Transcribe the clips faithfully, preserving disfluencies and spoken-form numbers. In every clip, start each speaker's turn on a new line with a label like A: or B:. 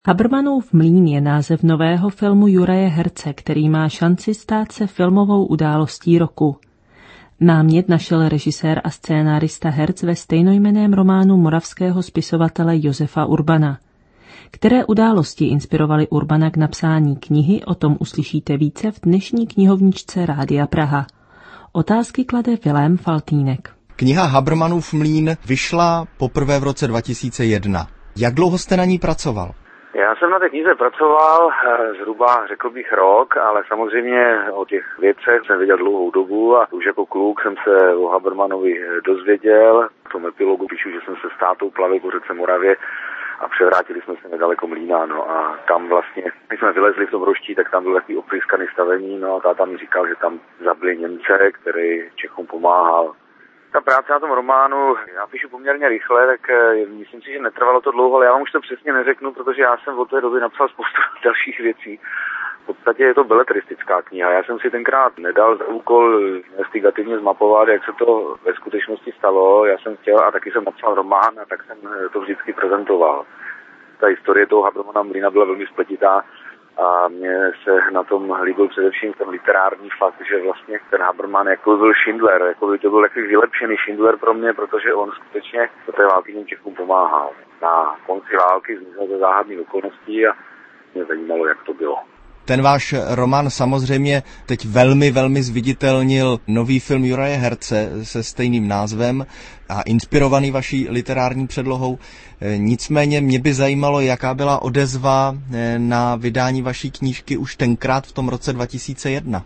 A: Habermanův mlýn je název nového filmu Juraje Herce, který má šanci stát se filmovou událostí roku. Námět našel režisér a scénárista Herc ve stejnojmenném románu moravského spisovatele Josefa Urbana. Které události inspirovaly Urbana k napsání knihy, o tom uslyšíte více v dnešní knihovničce Rádia Praha. Otázky klade Vilém Faltýnek.
B: Kniha Habermanův mlýn vyšla poprvé v roce dva tisíce jedna. Jak dlouho jste na ní pracoval?
C: Já jsem na té knize pracoval zhruba, řekl bych, rok, ale samozřejmě o těch věcech jsem věděl dlouhou dobu a už jako kluk jsem se o Habermanovi dozvěděl. V tom epilogu píšu, že jsem se s tátou plavil po řece Moravě a převrátili jsme se nedaleko mlýna, no a tam vlastně, když jsme vylezli v tom roští, tak tam byl takový opryskaný stavení, no a táta mi říkal, že tam zabili Němce, který Čechům pomáhal. Ta práce na tom románu, já píšu poměrně rychle, tak myslím si, že netrvalo to dlouho, ale já vám už to přesně neřeknu, protože já jsem od té doby napsal spoustu dalších věcí. V podstatě je to beletristická kniha. Já jsem si tenkrát nedal za úkol investigativně zmapovat, jak se to ve skutečnosti stalo. Já jsem chtěl a taky jsem napsal román a tak jsem to vždycky prezentoval. Ta historie toho Habermana mlýna byla velmi spletitá. A mně se na tom líbil především ten literární fakt, že vlastně ten Haberman jako byl Schindler, jako by to byl takový vylepšený Schindler pro mě, protože on skutečně do té války těm Čechům pomáhal. Na konci války zmizel ze záhadných okolností a mě zajímalo, jak to bylo.
B: Ten váš román samozřejmě teď velmi, velmi zviditelnil nový film Juraje Herce se stejným názvem a inspirovaný vaší literární předlohou. Nicméně mě by zajímalo, jaká byla odezva na vydání vaší knížky už tenkrát v tom roce dva tisíce jedna.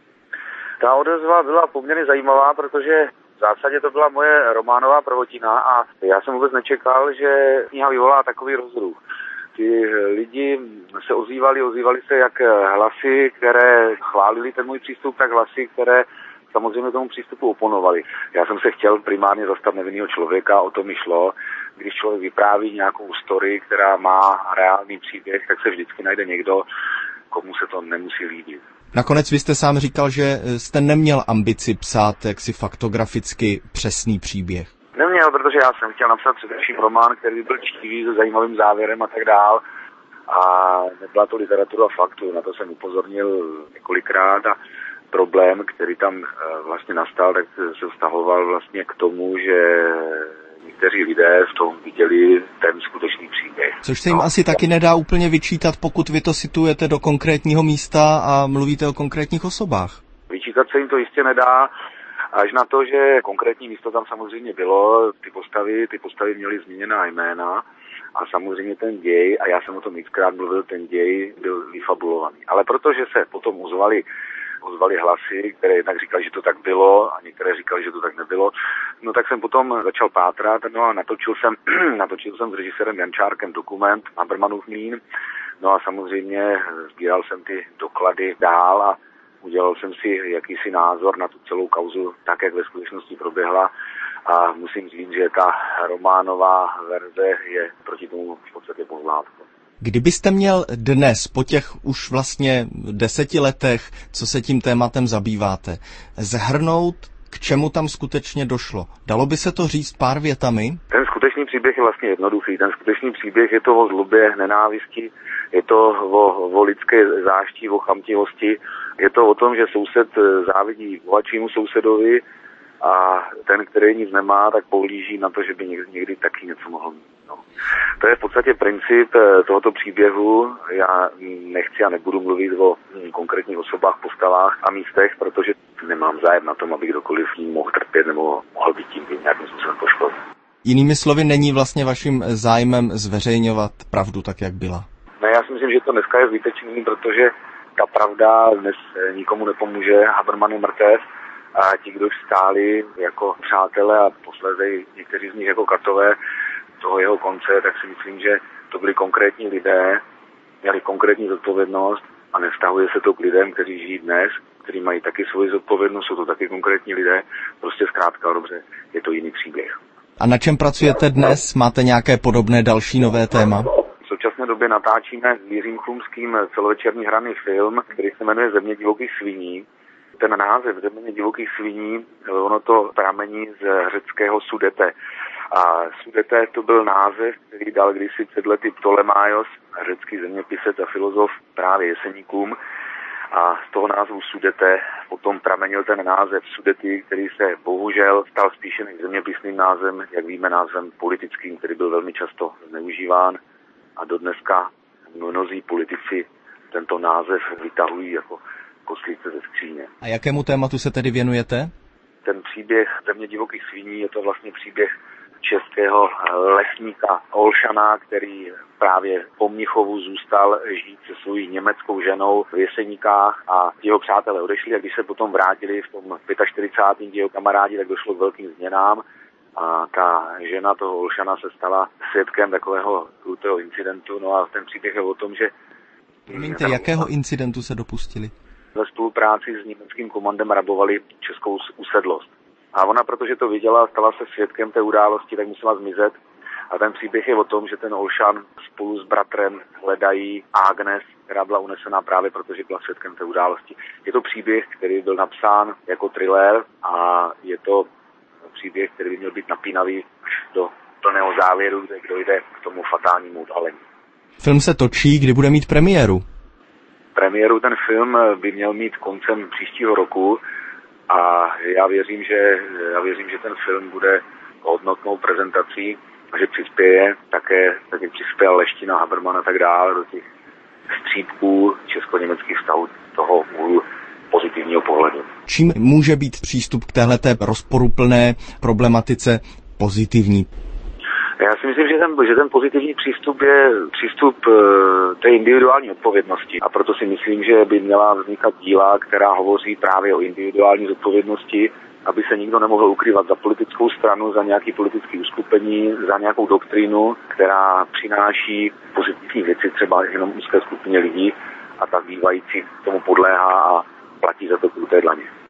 C: Ta odezva byla poměrně zajímavá, protože v zásadě to byla moje románová prvotina a já jsem vůbec nečekal, že kniha vyvolá takový rozruch. Ti lidi se ozývali, ozývali se jak hlasy, které chválili ten můj přístup, tak hlasy, které samozřejmě tomu přístupu oponovali. Já jsem se chtěl primárně zastat nevinného člověka, o to mi šlo. Když člověk vypráví nějakou story, která má reálný příběh, tak se vždycky najde někdo, komu se to nemusí líbit.
B: Nakonec vy jste sám říkal, že jste neměl ambici psát jaksi faktograficky přesný příběh.
C: Neměl, protože já jsem chtěl napsat především román, který byl čtivý, se zajímavým závěrem a tak dál. A nebyla to literatura faktu, na to jsem upozornil několikrát a problém, který tam vlastně nastal, tak se vztahoval vlastně k tomu, že někteří lidé v tom viděli ten skutečný příběh.
B: Což se jim no. asi taky nedá úplně vyčítat, pokud vy to situujete do konkrétního místa a mluvíte o konkrétních osobách.
C: Vyčítat se jim to jistě nedá. Až na to, že konkrétní místo tam samozřejmě bylo, ty postavy, ty postavy měly změněná jména a samozřejmě ten děj, a já jsem o tom xkrát mluvil, ten děj byl vyfabulovaný. Ale protože se potom ozvali, ozvali hlasy, které jednak říkali, že to tak bylo a některé říkali, že to tak nebylo, no tak jsem potom začal pátrat, no a natočil jsem, natočil jsem s režisérem Jančárkem dokument Habermanův mlýn, no a samozřejmě sbíral jsem ty doklady dál a udělal jsem si jakýsi názor na tu celou kauzu, tak, jak ve skutečnosti proběhla a musím říct, že ta románová verze je proti tomu v podstatě pozlátko.
B: Kdybyste měl dnes, po těch už vlastně deseti letech, co se tím tématem zabýváte, shrnout, k čemu tam skutečně došlo, dalo by se to říct pár větami?
C: Ten skutečný příběh je vlastně jednoduchý. Ten skutečný příběh je to o zlobě, nenávisti, je to o, o lidské zášti, o chamtivosti. Je to o tom, že soused závidí bohatšímu sousedovi a ten, který nic nemá, tak pohlíží na to, že by někdy, někdy taky něco mohl mít. No. To je v podstatě princip tohoto příběhu. Já nechci a nebudu mluvit o konkrétních osobách, postavách a místech, protože nemám zájem na tom, aby kdokoliv ním mohl trpět nebo mohl být tím nějakým způsobem poškozen.
B: Jinými slovy, není vlastně vaším zájmem zveřejňovat pravdu tak, jak byla?
C: Ne, já si myslím, že to dneska je zbytečný, protože ta pravda dnes nikomu nepomůže. Haberman je mrtev a ti, kdo stáli jako přátelé a posléze někteří z nich jako katové toho jeho konce, tak si myslím, že to byli konkrétní lidé, měli konkrétní zodpovědnost a nevztahuje se to k lidem, kteří žijí dnes, kteří mají taky svoji zodpovědnost, jsou to taky konkrétní lidé, prostě zkrátka dobře, je to jiný příběh.
B: A na čem pracujete dnes? Máte nějaké podobné další nové téma?
C: V současné době natáčíme s Jiřím Chlumským celovečerní hraný film, který se jmenuje Země divokých sviní. Ten název Země divokých sviní, ono to pramení z řeckého Sudete. A Sudete to byl název, který dal kdysi před lety Ptolemaios, řecký zeměpisec a filozof, právě Jeseníkům. A z toho názvu Sudete potom pramenil ten název Sudety, který se bohužel stal spíše než zeměpisným názvem, jak víme, názvem politickým, který byl velmi často zneužíván. A dodneska mnozí politici tento název vytahují jako koslice ze skříně.
B: A jakému tématu se tedy věnujete?
C: Ten příběh Země divokých sviní je to vlastně příběh českého lesníka Olšana, který právě po Mnichovu zůstal žít se svou německou ženou v Jeseníkách a jeho přátelé odešli a když se potom vrátili v tom čtyřicátém pátém jeho kamarádi, tak došlo k velkým změnám a ta žena toho Olšana se stala svědkem takového krutého incidentu. No a ten příběh je o tom, že...
B: Promiňte, jakého incidentu se dopustili?
C: Ve spolupráci s německým komandem rabovali českou usedlost. A ona, protože to viděla, stala se svědkem té události, tak musela zmizet. A ten příběh je o tom, že ten Olšan spolu s bratrem hledají Agnes, která byla unesená právě protože byla svědkem té události. Je to příběh, který byl napsán jako thriller a je to příběh, který by měl být napínavý až do plného závěru, kde dojde k tomu fatálnímu odhalení.
B: Film se točí, kdy bude mít premiéru?
C: Premiéru ten film by měl mít koncem příštího roku a já věřím, že, já věřím, že ten film bude hodnotnou prezentací a že přispěje také, taky přispěl Leština, Haberman a tak dále do těch střípků česko-německých vztahů toho úhlu pozitivního pohledu.
B: Čím může být přístup k téhleté rozporuplné problematice pozitivní?
C: Já si myslím, že ten, že ten pozitivní přístup je přístup e, té individuální odpovědnosti a proto si myslím, že by měla vznikat díla, která hovoří právě o individuální zodpovědnosti, aby se nikdo nemohl ukrývat za politickou stranu, za nějaké politické uskupení, za nějakou doktrínu, která přináší pozitivní věci třeba jenom úzké skupině lidí a ta bývající tomu podléhá a platí za to kruté dlaně.